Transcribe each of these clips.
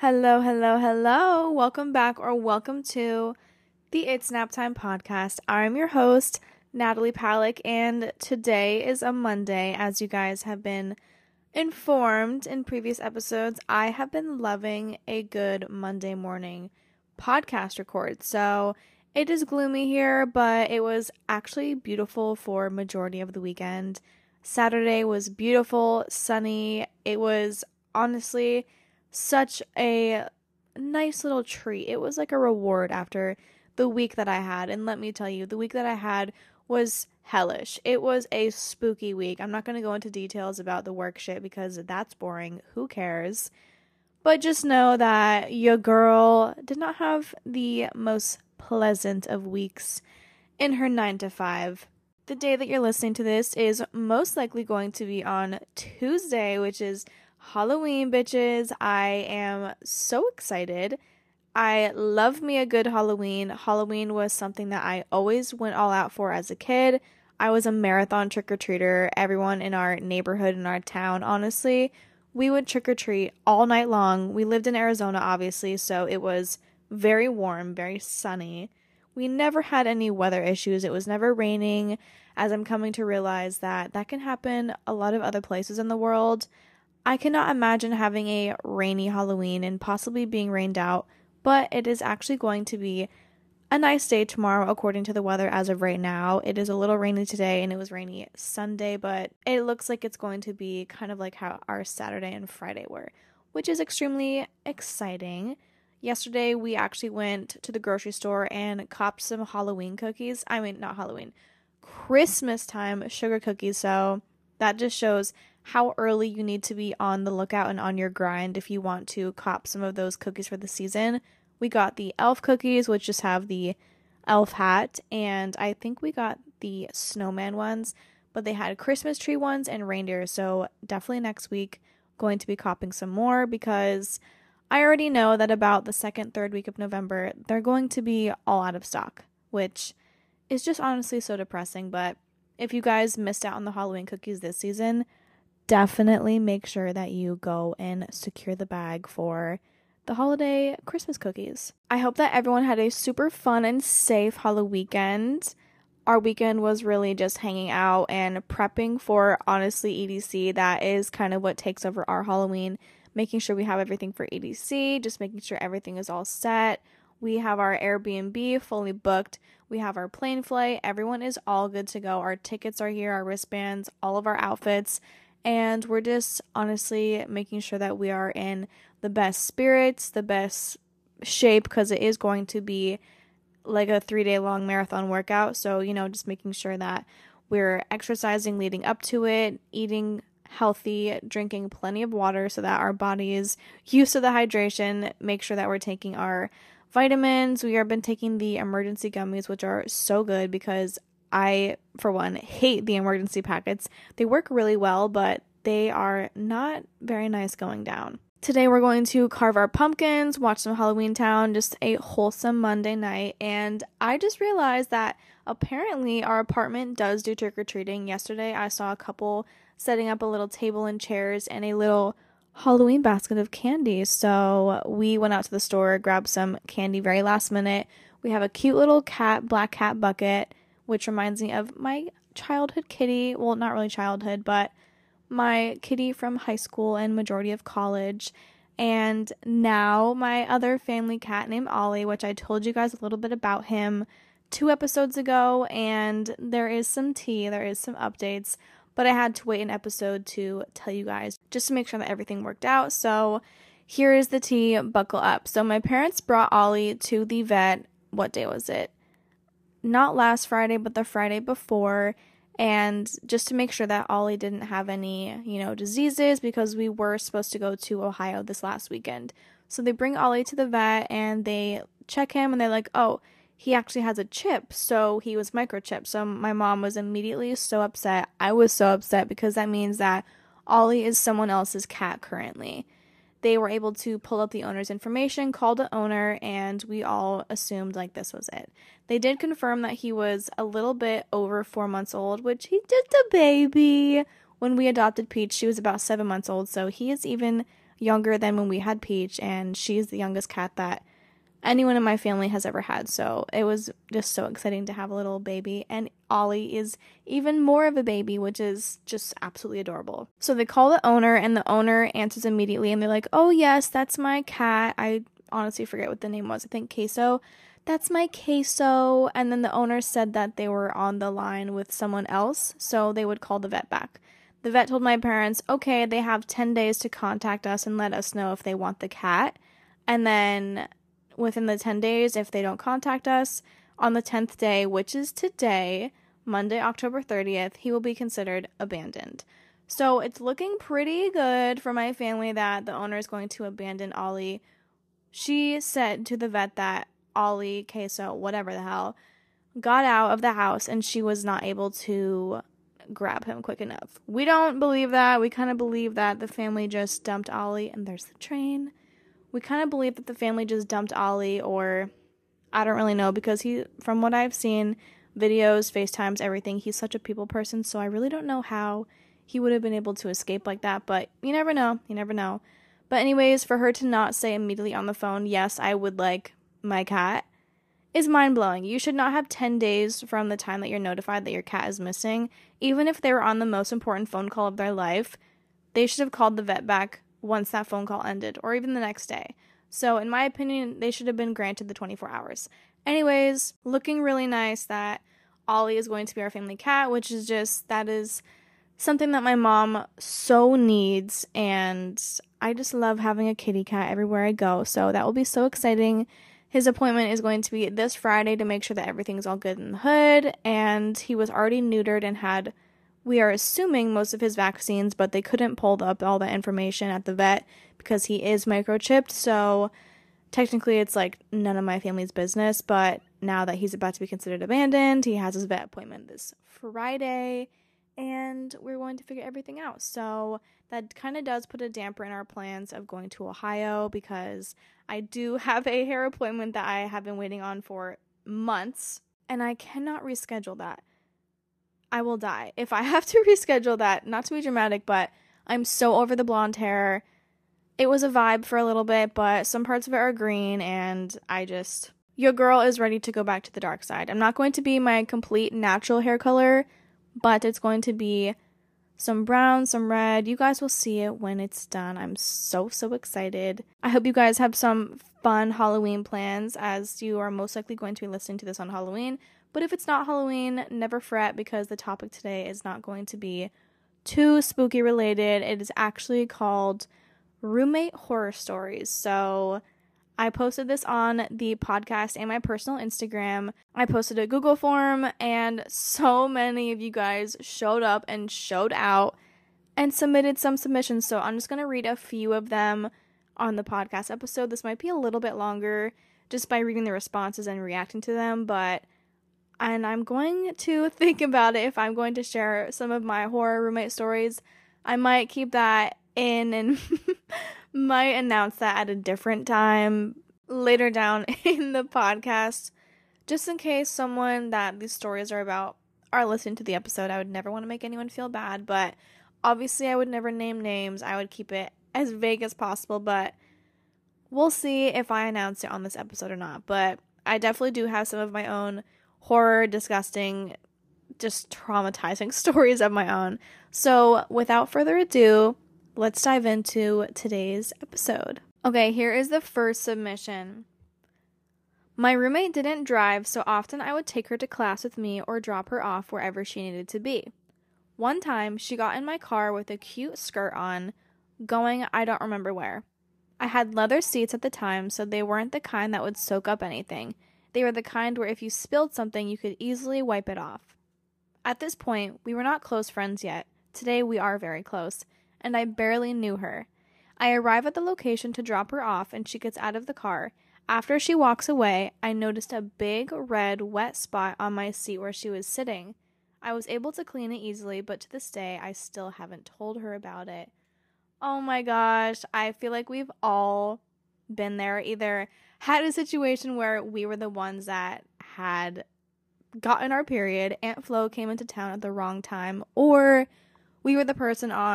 Hello, hello, hello. Welcome back or welcome to the It's Nap Time podcast. I'm your host, Natalie Palick, and today is a Monday. As you guys have been informed in previous episodes, I have been loving a good Monday morning podcast record. So it is gloomy here, but it was actually beautiful for majority of the weekend. Saturday was beautiful, sunny. It was honestly such a nice little treat. It was like a reward after the week that I had. And let me tell you, the week that I had was hellish. It was a spooky week. I'm not going to go into details about the work shit because that's boring. Who cares? But just know that your girl did not have the most pleasant of weeks in her 9 to 5. The day that you're listening to this is most likely going to be on Tuesday, which is Halloween, bitches. I am so excited. I love me a good Halloween. Halloween was something that I always went all out for as a kid. I was a marathon trick-or-treater. Everyone in our neighborhood, in our town, honestly, we would trick-or-treat all night long. We lived in Arizona, obviously, so it was very warm, very sunny. We never had any weather issues. It was never raining, as I'm coming to realize that can happen a lot of other places in the world. I cannot imagine having a rainy Halloween and possibly being rained out, but it is actually going to be a nice day tomorrow according to the weather as of right now. It is a little rainy today and it was rainy Sunday, but it looks like it's going to be kind of like how our Saturday and Friday were, which is extremely exciting. Yesterday we actually went to the grocery store and copped some Halloween cookies. I mean, not Halloween, Christmas time sugar cookies. So that just shows how early you need to be on the lookout and on your grind if you want to cop some of those cookies for the season. We got the elf cookies, which just have the elf hat, and I think we got the snowman ones, but they had Christmas tree ones and reindeer, so definitely next week going to be copping some more because I already know that about the second, third week of November, they're going to be all out of stock, which is just honestly so depressing. But if you guys missed out on the Halloween cookies this season, definitely make sure that you go and secure the bag for the holiday Christmas cookies. I hope that everyone had a super fun and safe Halloween weekend. Our weekend was really just hanging out and prepping for, honestly, EDC. That is kind of what takes over our Halloween, making sure we have everything for EDC, just making sure everything is all set. We have our Airbnb fully booked. We have our plane flight. Everyone is all good to go. Our tickets are here, our wristbands, all of our outfits. And we're just honestly making sure that we are in the best spirits, the best shape, because it is going to be like a 3-day long marathon workout. So, just making sure that we're exercising leading up to it, eating healthy, drinking plenty of water so that our body is used to the hydration, make sure that we're taking our vitamins. We have been taking the emergency gummies, which are so good because I, for one, hate the emergency packets. They work really well, but they are not very nice going down. Today we're going to carve our pumpkins, watch some Halloween Town, just a wholesome Monday night. And I just realized that apparently our apartment does do trick-or-treating. Yesterday I saw a couple setting up a little table and chairs and a little Halloween basket of candy. So we went out to the store, grabbed some candy very last minute. We have a cute little black cat bucket, which reminds me of my childhood kitty. Well, not really childhood, but my kitty from high school and majority of college. And now my other family cat named Ollie, which I told you guys a little bit about him 2 episodes ago. And there is some tea, there is some updates, but I had to wait an episode to tell you guys just to make sure that everything worked out. So here is the tea, buckle up. So my parents brought Ollie to the vet. What day was it? Not last Friday, but the Friday before, and just to make sure that Ollie didn't have any, diseases, because we were supposed to go to Ohio this last weekend. So they bring Ollie to the vet and they check him and they're like, oh, he actually has a chip. So he was microchipped. So my mom was immediately so upset. I was so upset because that means that Ollie is someone else's cat currently. They were able to pull up the owner's information, call the owner, and we all assumed this was it. They did confirm that he was a little bit over 4 months old, which he's just a baby. When we adopted Peach, she was about 7 months old, so he is even younger than when we had Peach, and she's the youngest cat that anyone in my family has ever had. So it was just so exciting to have a little baby. And Ollie is even more of a baby, which is just absolutely adorable. So they call the owner, and the owner answers immediately, and they're like, "Oh yes, that's my cat." I honestly forget what the name was. I think Queso. "That's my Queso." And then the owner said that they were on the line with someone else, so they would call the vet back. The vet told my parents, okay, they have 10 days to contact us and let us know if they want the cat. And then within the 10 days, if they don't contact us, on the 10th day, which is today, Monday, October 30th, he will be considered abandoned. So it's looking pretty good for my family that the owner is going to abandon Ollie. She said to the vet that Ollie, Queso, whatever the hell, got out of the house and she was not able to grab him quick enough. We don't believe that. We kind of believe that the family just dumped Ollie, and there's the train. We kind of believe that the family just dumped Ollie, or I don't really know, because from what I've seen, videos, FaceTimes, everything, he's such a people person, so I really don't know how he would have been able to escape like that, but you never know. You never know. But anyways, for her to not say immediately on the phone, yes, I would like my cat, is mind-blowing. You should not have 10 days from the time that you're notified that your cat is missing. Even if they were on the most important phone call of their life, they should have called the vet back once that phone call ended, or even the next day. So in my opinion, they should have been granted the 24 hours. Anyways, looking really nice that Ollie is going to be our family cat, which is that is something that my mom so needs, and I just love having a kitty cat everywhere I go, so that will be so exciting. His appointment is going to be this Friday to make sure that everything's all good in the hood, and he was already neutered and had, we are assuming, most of his vaccines, but they couldn't pull up all that information at the vet because he is microchipped, so technically it's like none of my family's business. But now that he's about to be considered abandoned, he has his vet appointment this Friday, and we're going to figure everything out. So that kind of does put a damper in our plans of going to Ohio, because I do have a hair appointment that I have been waiting on for months, and I cannot reschedule that. I will die if I have to reschedule that. Not to be dramatic, but I'm so over the blonde hair. It was a vibe for a little bit, but some parts of it are green, and your girl is ready to go back to the dark side. I'm not going to be my complete natural hair color, but it's going to be some brown, some red. You guys will see it when it's done. I'm so excited. I hope you guys have some fun Halloween plans, as you are most likely going to be listening to this on Halloween. But if it's not Halloween, never fret, because the topic today is not going to be too spooky related. It is actually called Roommate Horror Stories. So I posted this on the podcast and my personal Instagram. I posted a Google form, and so many of you guys showed up and showed out and submitted some submissions. So I'm just going to read a few of them on the podcast episode. This might be a little bit longer just by reading the responses and reacting to them, and I'm going to think about it if I'm going to share some of my horror roommate stories. I might keep that in and might announce that at a different time later down in the podcast, just in case someone that these stories are about are listening to the episode. I would never want to make anyone feel bad, but obviously I would never name names. I would keep it as vague as possible, but we'll see if I announce it on this episode or not. But I definitely do have some of my own horror, disgusting, just traumatizing stories of my own. So without further ado, let's dive into today's episode. Okay, here is the first submission. My roommate didn't drive, so often I would take her to class with me or drop her off wherever she needed to be. One time, she got in my car with a cute skirt on, going I don't remember where. I had leather seats at the time, so they weren't the kind that would soak up anything. They were the kind where if you spilled something, you could easily wipe it off. At this point, we were not close friends yet. Today, we are very close, and I barely knew her. I arrive at the location to drop her off, and she gets out of the car. After she walks away, I noticed a big red wet spot on my seat where she was sitting. I was able to clean it easily, but to this day, I still haven't told her about it. Oh my gosh, I feel like we've all been there, either had a situation where we were the ones that had gotten our period, Aunt Flo came into town at the wrong time, or we were the person on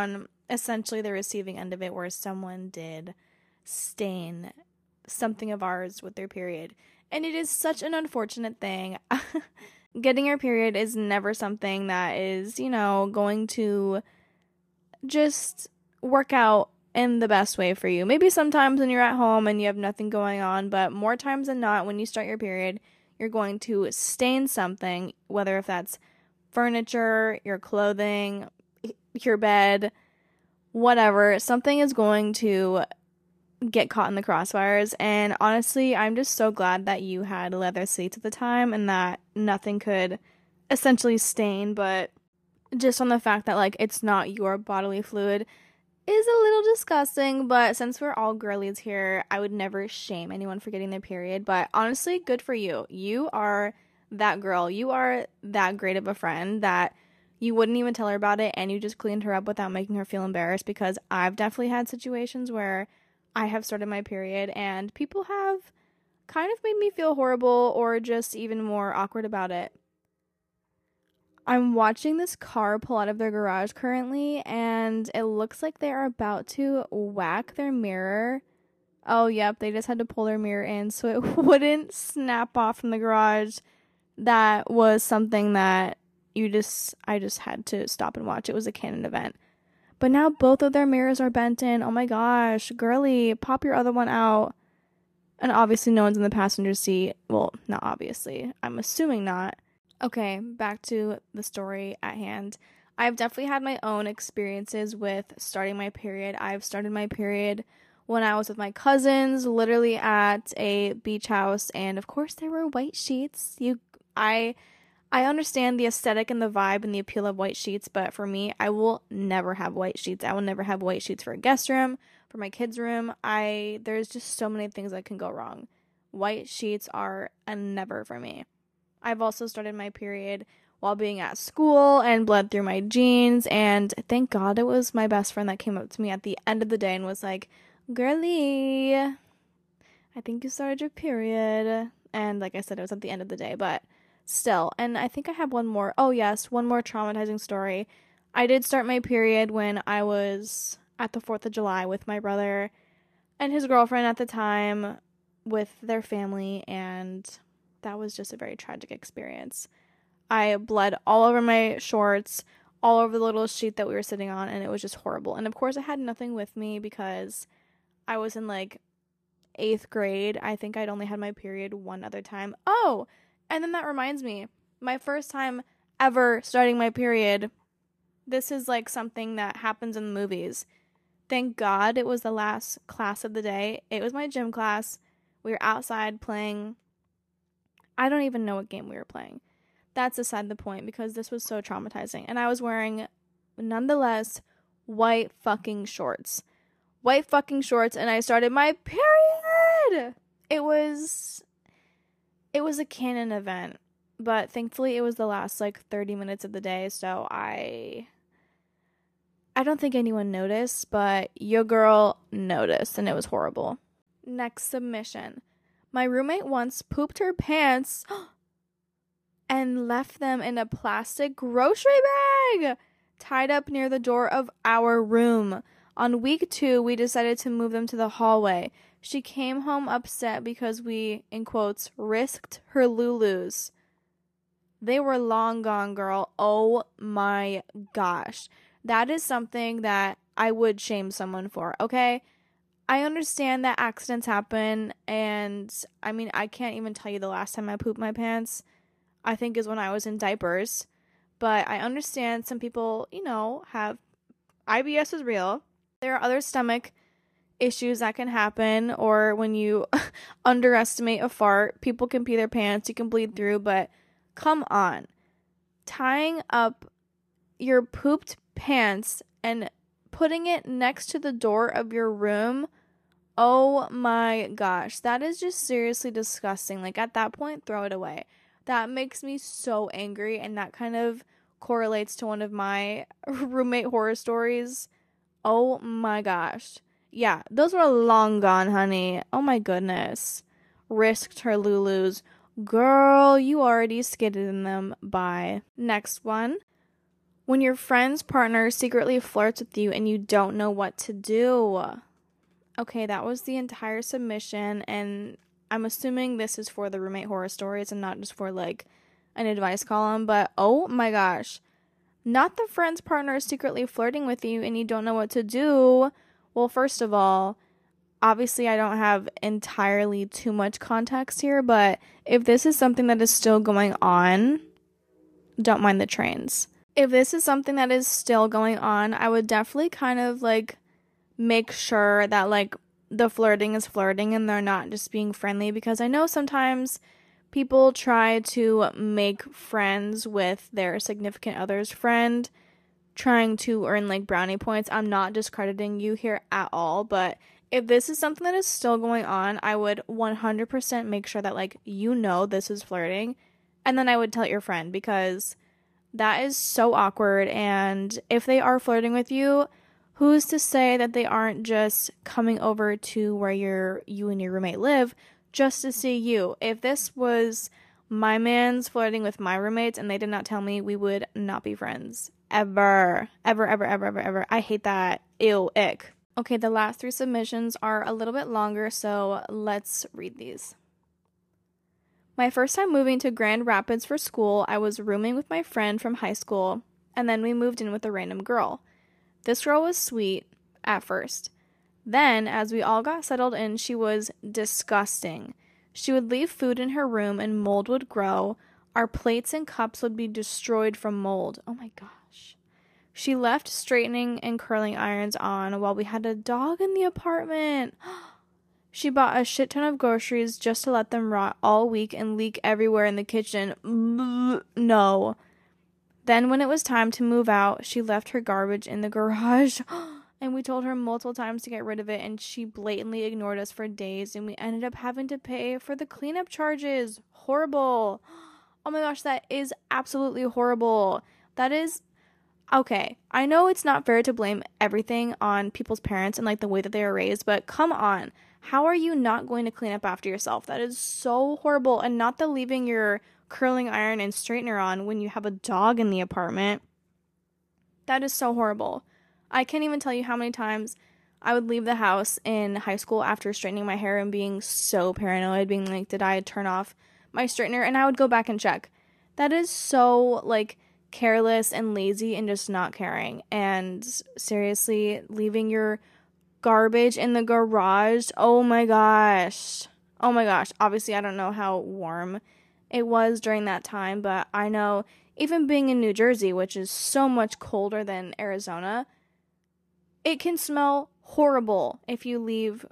essentially the receiving end of it, where someone did stain something of ours with their period. And it is such an unfortunate thing. Getting your period is never something that is, going to just work out in the best way for you. Maybe sometimes when you're at home and you have nothing going on, but more times than not, when you start your period, you're going to stain something, whether if that's furniture, your clothing, your bed, whatever. Something is going to get caught in the crossfires. And honestly, I'm just so glad that you had leather seats at the time and that nothing could essentially stain, but just on the fact that, like, it's not your bodily fluid is a little disgusting. But since we're all girlies here, I would never shame anyone for getting their period. But honestly, good for you. You are that girl. You are that great of a friend that you wouldn't even tell her about it, and you just cleaned her up without making her feel embarrassed, because I've definitely had situations where I have started my period and people have kind of made me feel horrible or just even more awkward about it. I'm watching this car pull out of their garage currently, and it looks like they are about to whack their mirror. Oh, yep, they just had to pull their mirror in so it wouldn't snap off from the garage. That was something that I just had to stop and watch. It was a canon event. But now both of their mirrors are bent in. Oh my gosh, girly, pop your other one out. And obviously no one's in the passenger seat. Well, not obviously. I'm assuming not. Okay, back to the story at hand. I've definitely had my own experiences with starting my period. I've started my period when I was with my cousins, literally at a beach house. And of course there were white sheets. I understand the aesthetic and the vibe and the appeal of white sheets, but for me, I will never have white sheets. I will never have white sheets for a guest room, for my kids' room. There's just so many things that can go wrong. White sheets are a never for me. I've also started my period while being at school and bled through my jeans, and thank God it was my best friend that came up to me at the end of the day and was like, "Girly, I think you started your period." And like I said, it was at the end of the day, but still. And I think I have one more. Oh yes, one more traumatizing story. I did start my period when I was at the 4th of July with my brother and his girlfriend at the time with their family, and that was just a very tragic experience. I bled all over my shorts, all over the little sheet that we were sitting on, and it was just horrible. And of course I had nothing with me because I was in like 8th grade. I think I'd only had my period one other time. Oh, and then that reminds me, my first time ever starting my period, this is like something that happens in the movies. Thank God it was the last class of the day. It was my gym class. We were outside playing. I don't even know what game we were playing. That's aside the point, because this was so traumatizing. And I was wearing, nonetheless, white fucking shorts. White fucking shorts, and I started my period! It was a canon event, but thankfully it was the last like 30 minutes of the day, so I don't think anyone noticed, but your girl noticed, and it was horrible. Next submission. My roommate once pooped her pants and left them in a plastic grocery bag tied up near the door of our room. On week 2, we decided to move them to the hallway. She came home upset because we, in quotes, risked her Lulus. They were long gone, girl. Oh my gosh. That is something that I would shame someone for, okay? I understand that accidents happen, and I mean, I can't even tell you the last time I pooped my pants. I think is when I was in diapers. But I understand some people, have IBS is real. There are other stomach issues that can happen, or when you underestimate a fart, people can pee their pants, you can bleed through, but come on. Tying up your pooped pants and putting it next to the door of your room, oh my gosh, that is just seriously disgusting. Like, at that point, throw it away. That makes me so angry, and that kind of correlates to one of my roommate horror stories. Oh my gosh. Yeah, those were long gone, honey. Oh my goodness. Risked her Lulus. Girl, you already skidded in them. Bye. Next one. When your friend's partner secretly flirts with you and you don't know what to do. Okay, that was the entire submission, and I'm assuming this is for the roommate horror stories and not just for like an advice column, but oh my gosh. Not the friend's partner secretly flirting with you and you don't know what to do. Well, first of all, obviously I don't have entirely too much context here, but if this is something that is still going on, don't mind the trains. If this is something that is still going on, I would definitely kind of like make sure that like the flirting is flirting and they're not just being friendly, because I know sometimes people try to make friends with their significant other's friend, trying to earn like brownie points. I'm not discrediting you here at all, but if this is something that is still going on, I would 100% make sure that like you know this is flirting, and then I would tell your friend, because that is so awkward. And if they are flirting with you, who's to say that they aren't just coming over to where you and your roommate live just to see you? If this was my man's flirting with my roommates and they did not tell me, we would not be friends. Ever. Ever, ever, ever, ever, ever. I hate that. Ew, ick. Okay, the last 3 submissions are a little bit longer, so let's read these. My first time moving to Grand Rapids for school, I was rooming with my friend from high school, and then we moved in with a random girl. This girl was sweet at first. Then, as we all got settled in, she was disgusting. She would leave food in her room and mold would grow. Our plates and cups would be destroyed from mold. Oh my gosh. She left straightening and curling irons on while we had a dog in the apartment. She bought a shit ton of groceries just to let them rot all week and leak everywhere in the kitchen. No. Then when it was time to move out, she left her garbage in the garage. And we told her multiple times to get rid of it, and she blatantly ignored us for days, and we ended up having to pay for the cleanup charges. Horrible. Oh my gosh, that is absolutely horrible. That is... Okay, I know it's not fair to blame everything on people's parents and like the way that they were raised, but come on. How are you not going to clean up after yourself? That is so horrible. And not the leaving your curling iron and straightener on when you have a dog in the apartment. That is so horrible. I can't even tell you how many times I would leave the house in high school after straightening my hair and being so paranoid, being like, did I turn off my straightener? And I would go back and check. That is so like careless and lazy and just not caring. And seriously, leaving your garbage in the garage. Oh my gosh. Oh my gosh. Obviously, I don't know how warm it was during that time, but I know even being in New Jersey, which is so much colder than Arizona, it can smell horrible if you leave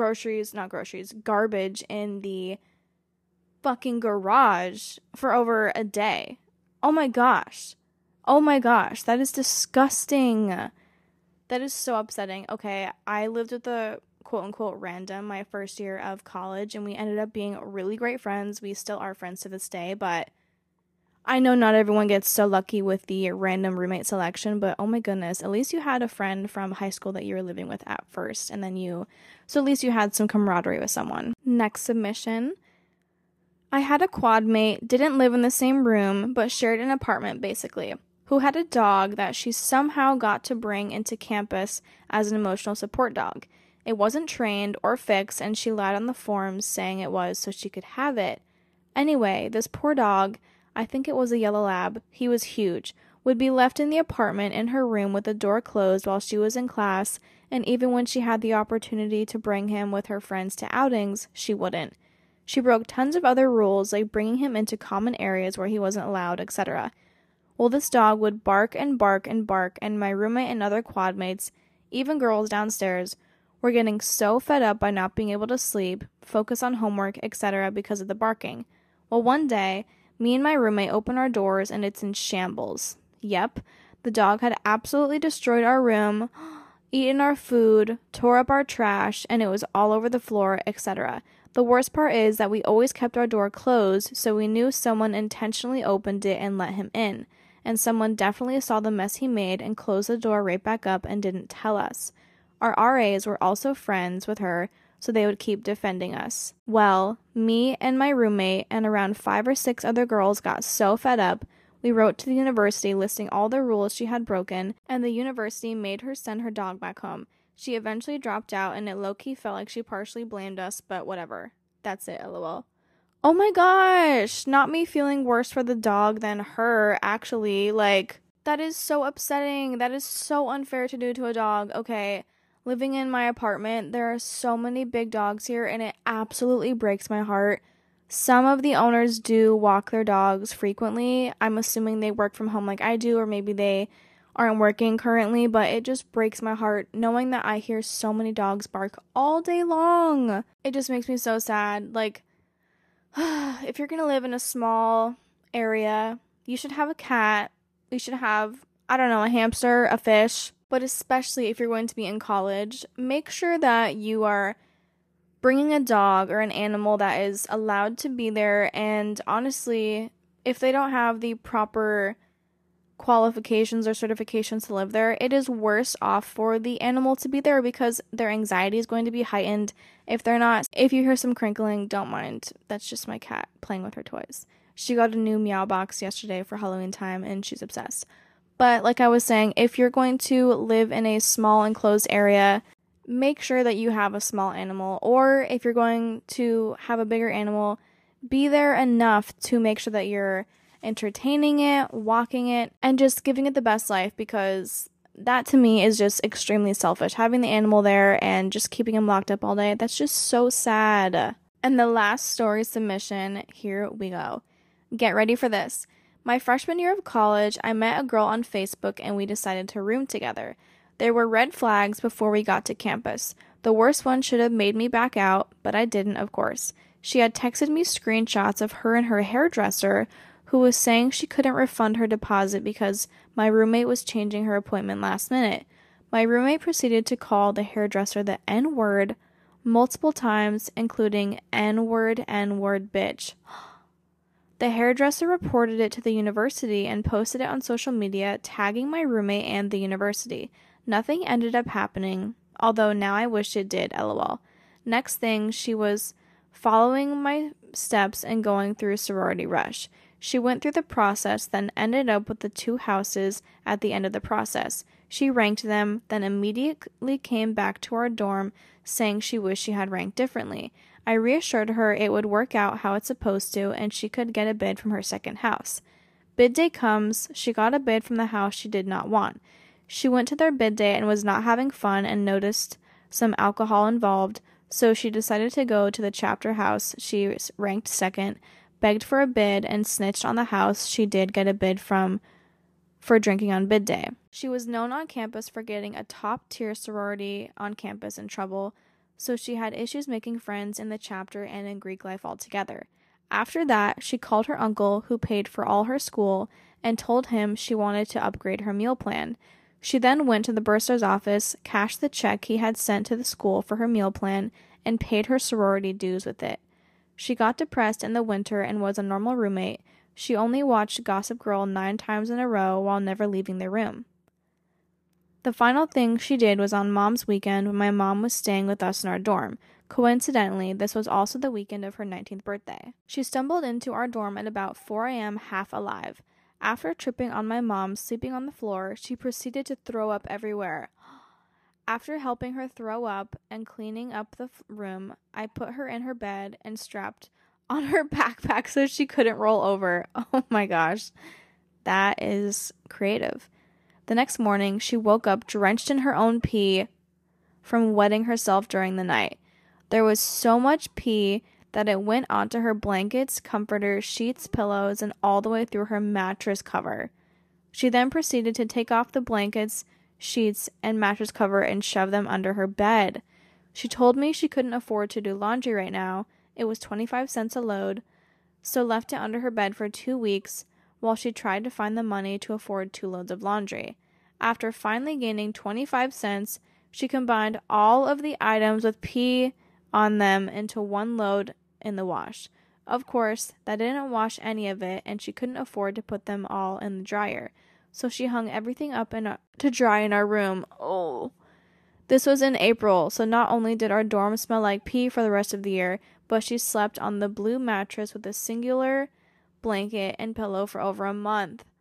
garbage in the fucking garage for over a day. Oh my gosh. Oh my gosh. That is disgusting. That is so upsetting. Okay, I lived with a quote-unquote random my first year of college, and we ended up being really great friends. We still are friends to this day, but I know not everyone gets so lucky with the random roommate selection, but oh my goodness, at least you had a friend from high school that you were living with at first, and then so at least you had some camaraderie with someone. Next submission. I had a quad mate, didn't live in the same room, but shared an apartment basically, who had a dog that she somehow got to bring into campus as an emotional support dog. It wasn't trained or fixed, and she lied on the forms saying it was so she could have it. Anyway, this poor dog, I think it was a yellow lab, he was huge, would be left in the apartment in her room with the door closed while she was in class, and even when she had the opportunity to bring him with her friends to outings, she wouldn't. She broke tons of other rules, like bringing him into common areas where he wasn't allowed, etc. Well, this dog would bark and bark and bark, and my roommate and other quad mates, even girls downstairs, were getting so fed up by not being able to sleep, focus on homework, etc. because of the barking. Well, one day, me and my roommate open our doors and it's in shambles. Yep, the dog had absolutely destroyed our room, eaten our food, tore up our trash, and it was all over the floor, etc. The worst part is that we always kept our door closed, so we knew someone intentionally opened it and let him in. And someone definitely saw the mess he made and closed the door right back up and didn't tell us. Our RAs were also friends with her, so they would keep defending us. Well, me and my roommate and around 5 or 6 other girls got so fed up, We wrote to the university listing all the rules she had broken, and the university made her send her dog back home. She eventually dropped out, and it low-key felt like she partially blamed us, but whatever. That's it, lol. Oh my gosh, not me feeling worse for the dog than her, actually. Like, that is so upsetting. That is so unfair to do to a dog. Okay, living in my apartment, there are so many big dogs here, and it absolutely breaks my heart. Some of the owners do walk their dogs frequently. I'm assuming they work from home like I do, or maybe they aren't working currently, but it just breaks my heart knowing that I hear so many dogs bark all day long. It just makes me so sad. Like, if you're gonna live in a small area, you should have a cat. You should have, I don't know, a hamster, a fish. But especially if you're going to be in college, make sure that you are bringing a dog or an animal that is allowed to be there. And honestly, if they don't have the proper qualifications or certifications to live there, it is worse off for the animal to be there because their anxiety is going to be heightened. If you hear some crinkling, don't mind. That's just my cat playing with her toys. She got a new meow box yesterday for Halloween time and she's obsessed. But like I was saying, if you're going to live in a small enclosed area, make sure that you have a small animal. Or if you're going to have a bigger animal, be there enough to make sure that you're entertaining it, walking it, and just giving it the best life, because that to me is just extremely selfish. Having the animal there and just keeping him locked up all day, that's just so sad. And the last story submission, here we go. Get ready for this. My freshman year of college, I met a girl on Facebook and we decided to room together. There were red flags before we got to campus. The worst one should have made me back out, but I didn't, of course. She had texted me screenshots of her and her hairdresser, who was saying she couldn't refund her deposit because my roommate was changing her appointment last minute. My roommate proceeded to call the hairdresser the N-word multiple times, including N-word bitch. The hairdresser reported it to the university and posted it on social media, tagging my roommate and the university. Nothing ended up happening, although now I wish it did, lol. Next thing, she was following my steps and going through sorority rush. She went through the process, then ended up with the 2 houses at the end of the process. She ranked them, then immediately came back to our dorm saying she wished she had ranked differently. I reassured her it would work out how it's supposed to and she could get a bid from her second house. Bid day comes, she got a bid from the house she did not want. She went to their bid day and was not having fun and noticed some alcohol involved, so she decided to go to the chapter house she ranked second, begged for a bid, and snitched on the house she did get a bid from for drinking on bid day. She was known on campus for getting a top-tier sorority on campus in trouble, so she had issues making friends in the chapter and in Greek life altogether. After that, she called her uncle, who paid for all her school, and told him she wanted to upgrade her meal plan. She then went to the bursar's office, cashed the check he had sent to the school for her meal plan, and paid her sorority dues with it. She got depressed in the winter and was a normal roommate. She only watched Gossip Girl 9 times in a row while never leaving their room. The final thing she did was on Mom's weekend when my mom was staying with us in our dorm. Coincidentally, this was also the weekend of her 19th birthday. She stumbled into our dorm at about 4 a.m. half alive. After tripping on my mom sleeping on the floor, she proceeded to throw up everywhere. After helping her throw up and cleaning up the room, I put her in her bed and strapped on her backpack so she couldn't roll over. Oh my gosh, that is creative. The next morning, she woke up drenched in her own pee from wetting herself during the night. There was so much pee that it went onto her blankets, comforters, sheets, pillows, and all the way through her mattress cover. She then proceeded to take off the blankets, sheets, and mattress cover and shove them under her bed. She told me she couldn't afford to do laundry right now. It was 25 cents a load, so left it under her bed for 2 weeks while she tried to find the money to afford 2 loads of laundry. After finally gaining 25 cents, she combined all of the items with pee on them into 1 load in the wash. Of course, that didn't wash any of it, and she couldn't afford to put them all in the dryer. So she hung everything up to dry in our room. Oh. This was in April, so not only did our dorm smell like pee for the rest of the year, but she slept on the blue mattress with a singular blanket and pillow for over a month.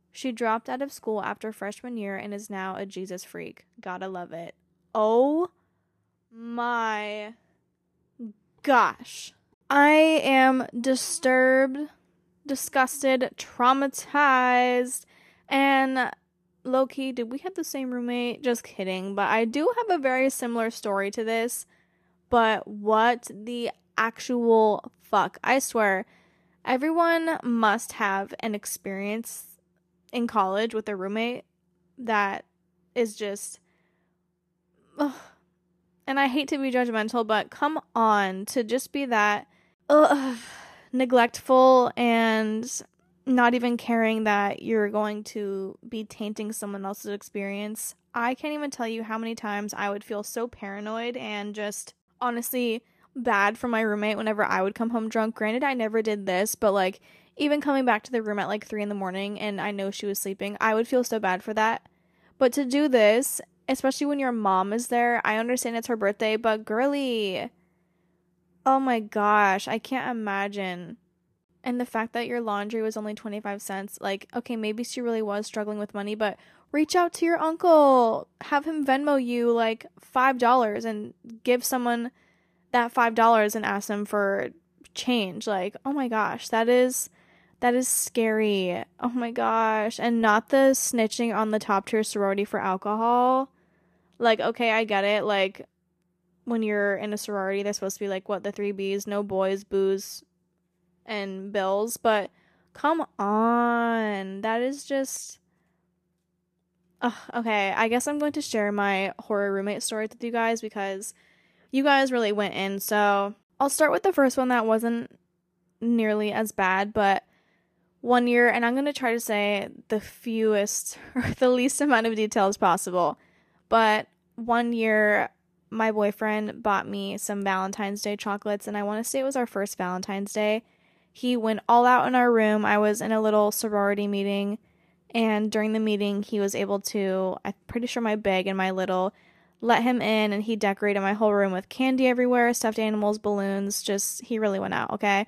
She dropped out of school after freshman year and is now a Jesus freak. Gotta love it. Oh my gosh. I am disturbed, disgusted, traumatized, and low-key, did we have the same roommate? Just kidding. But I do have a very similar story to this. But what the actual fuck? I swear, everyone must have an experience in college with a roommate that is just, ugh. And I hate to be judgmental, but come on, to just be that neglectful and not even caring that you're going to be tainting someone else's experience. I can't even tell you how many times I would feel so paranoid and just honestly bad for my roommate whenever I would come home drunk. Granted, I never did this, but like even coming back to the room at like 3 a.m. and I know she was sleeping, I would feel so bad for that. But to do this, especially when your mom is there, I understand it's her birthday, but girly, oh my gosh, I can't imagine. And the fact that your laundry was only 25 cents, like, okay, maybe she really was struggling with money, but reach out to your uncle, have him Venmo you like $5 and give someone that $5 and ask them for change. Like, oh my gosh, that is scary. Oh my gosh. And not the snitching on the top tier sorority for alcohol. Like, okay, I get it. Like, when you're in a sorority, they're supposed to be like, what, the 3 Bs? No boys, booze, and bills. But come on. That is just... okay, I guess I'm going to share my horror roommate story with you guys because you guys really went in. So I'll start with the first one that wasn't nearly as bad, but one year, and I'm going to try to say the fewest or the least amount of details possible. But one year, my boyfriend bought me some Valentine's Day chocolates, and I want to say it was our first Valentine's Day. He went all out in our room. I was in a little sorority meeting, and during the meeting, he was able to, I'm pretty sure my big and my little, let him in, and he decorated my whole room with candy everywhere, stuffed animals, balloons, just, he really went out, okay?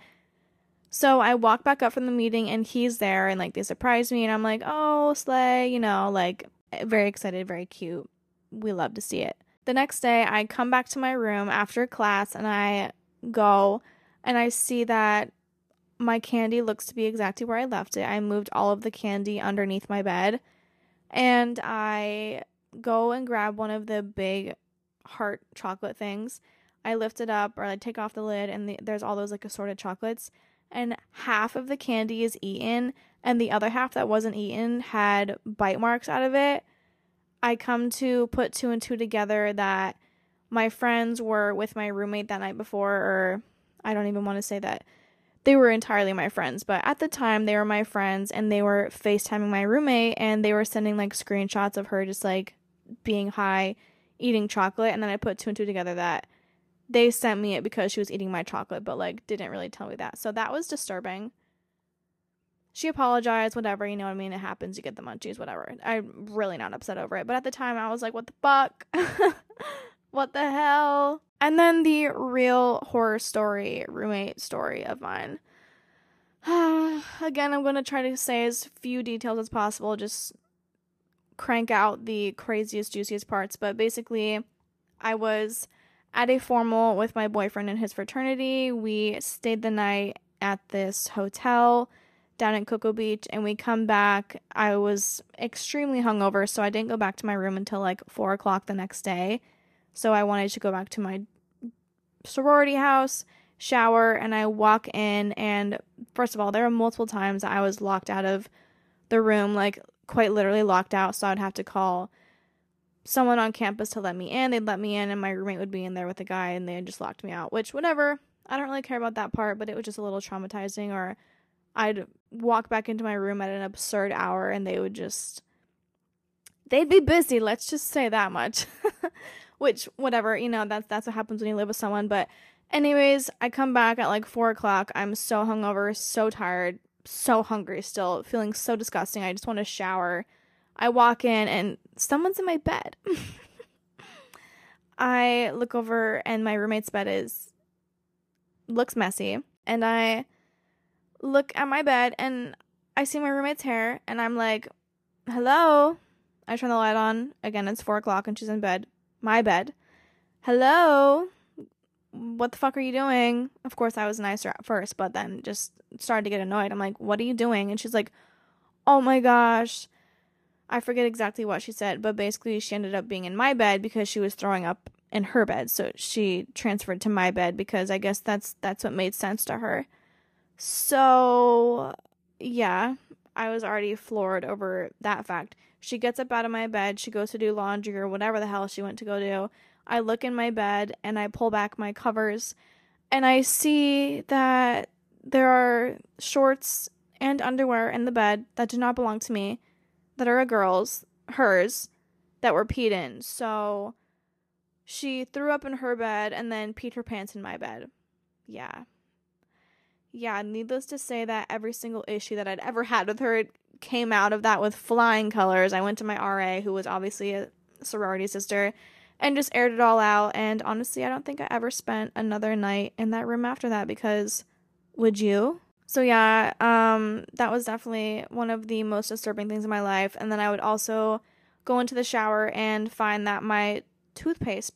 So I walk back up from the meeting, and he's there, and, like, they surprised me, and I'm like, oh, slay, you know, like, very excited, very cute. We love to see it. The next day, I come back to my room after class, and I go, and I see that my candy looks to be exactly where I left it. I moved all of the candy underneath my bed, and I go and grab one of the big heart chocolate things. I lift it up, or I take off the lid, and there's all those, like, assorted chocolates, and half of the candy is eaten, and the other half that wasn't eaten had bite marks out of it. I come to put 2 and 2 together that my friends were with my roommate that night before, or I don't even want to say that they were entirely my friends, but at the time they were my friends, and they were FaceTiming my roommate, and they were sending like screenshots of her just like being high, eating chocolate, and then I put 2 and 2 together that they sent me it because she was eating my chocolate, but like didn't really tell me that. So that was disturbing. She apologized, whatever, you know what I mean? It happens, you get the munchies, whatever. I'm really not upset over it. But at the time, I was like, what the fuck? What the hell? And then the real horror story, roommate story of mine. Again, I'm going to try to say as few details as possible, just crank out the craziest, juiciest parts. But basically, I was at a formal with my boyfriend and his fraternity. We stayed the night at this hotel down in Cocoa Beach, and we come back. I was extremely hungover, so I didn't go back to my room until like 4 o'clock the next day. So I wanted to go back to my sorority house, shower, and I walk in, and first of all, there were multiple times I was locked out of the room, like quite literally locked out, so I'd have to call someone on campus to let me in. They'd let me in, and my roommate would be in there with a guy, and they just locked me out, which whatever. I don't really care about that part, but it was just a little traumatizing. Or I'd walk back into my room at an absurd hour, and they'd be busy, let's just say that much. Which, whatever, you know, that's what happens when you live with someone. But anyways, I come back at like 4 o'clock. I'm so hungover, so tired, so hungry still, feeling so disgusting. I just want to shower. I walk in, and someone's in my bed. I look over, and my roommate's bed looks messy. And I look at my bed, and I see my roommate's hair, and I'm like, hello? I turn the light on. Again, it's 4 o'clock, and she's in bed. My bed. Hello? What the fuck are you doing? Of course, I was nicer at first, but then just started to get annoyed. I'm like, what are you doing? And she's like, oh my gosh. I forget exactly what she said, but basically she ended up being in my bed because she was throwing up in her bed. So she transferred to my bed because I guess that's what made sense to her. So, yeah, I was already floored over that fact. She gets up out of my bed. She goes to do laundry or whatever the hell she went to go do. I look in my bed and I pull back my covers and I see that there are shorts and underwear in the bed that do not belong to me, that are a girl's, hers, that were peed in. So she threw up in her bed and then peed her pants in my bed. Yeah, needless to say that every single issue that I'd ever had with her came out of that with flying colors. I went to my RA, who was obviously a sorority sister, and just aired it all out. And honestly, I don't think I ever spent another night in that room after that, because would you? So yeah, that was definitely one of the most disturbing things in my life. And then I would also go into the shower and find that my toothpaste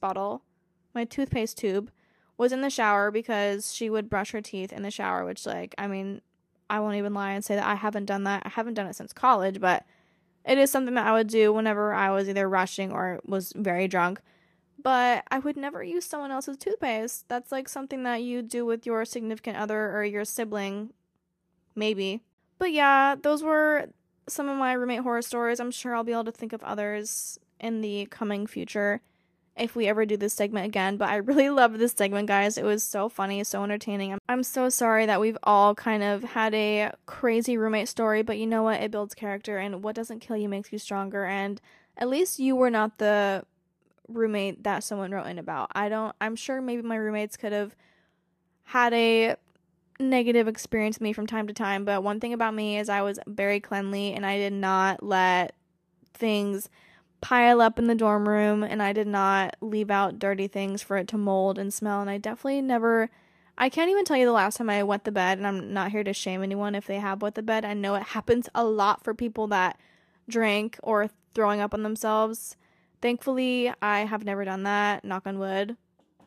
tube was in the shower, because she would brush her teeth in the shower, which, like, I mean, I won't even lie and say that I haven't done that. I haven't done it since college, but it is something that I would do whenever I was either rushing or was very drunk. But I would never use someone else's toothpaste. That's like something that you do with your significant other or your sibling, maybe. But yeah, those were some of my roommate horror stories. I'm sure I'll be able to think of others in the coming future if we ever do this segment again. But I really love this segment, guys. It was so funny, so entertaining. I'm so sorry that we've all kind of had a crazy roommate story, but you know what? It builds character, and what doesn't kill you makes you stronger. And at least you were not the roommate that someone wrote in about. I'm sure maybe my roommates could have had a negative experience with me from time to time, but one thing about me is I was very cleanly, and I did not let things pile up in the dorm room, and I did not leave out dirty things for it to mold and smell. And I definitely never, I can't even tell you the last time I wet the bed, and I'm not here to shame anyone if they have wet the bed. I know it happens a lot for people that drink or throwing up on themselves. Thankfully, I have never done that, knock on wood.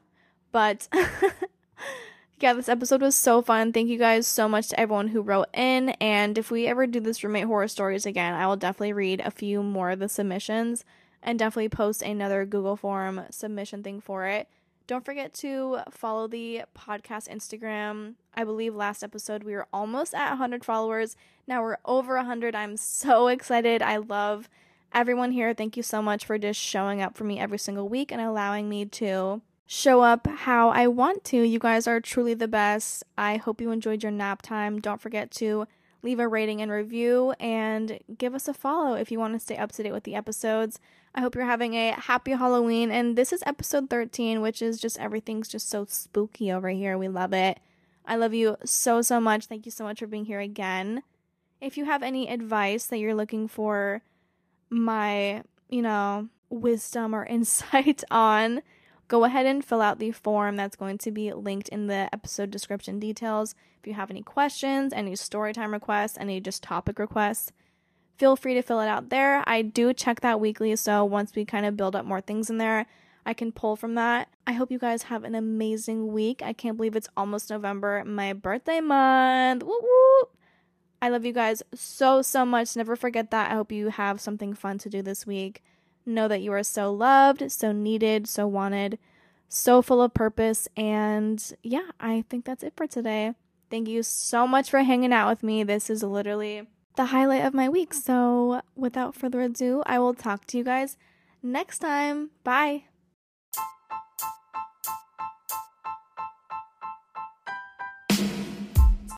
But yeah, this episode was so fun. Thank you guys so much to everyone who wrote in. And if we ever do this roommate horror stories again, I will definitely read a few more of the submissions and definitely post another Google form submission thing for it. Don't forget to follow the podcast Instagram. I believe last episode we were almost at 100 followers. Now we're over 100. I'm so excited. I love everyone here. Thank you so much for just showing up for me every single week and allowing me to show up how I want to. You guys are truly the best. I hope you enjoyed your nap time. Don't forget to leave a rating and review and give us a follow if you want to stay up to date with the episodes. I hope you're having a happy Halloween. And this is episode 13, which is just everything's just so spooky over here. We love it. I love you so, so much. Thank you so much for being here again. If you have any advice that you're looking for my, wisdom or insight on, go ahead and fill out the form that's going to be linked in the episode description details. If you have any questions, any story time requests, any just topic requests, feel free to fill it out there. I do check that weekly, so once we kind of build up more things in there, I can pull from that. I hope you guys have an amazing week. I can't believe it's almost November, my birthday month. Woo woo! I love you guys so, so much. Never forget that. I hope you have something fun to do this week. Know that you are so loved, so needed, so wanted, so full of purpose. And yeah, I think that's it for today. Thank you so much for hanging out with me. This is literally the highlight of my week. So without further ado, I will talk to you guys next time. Bye.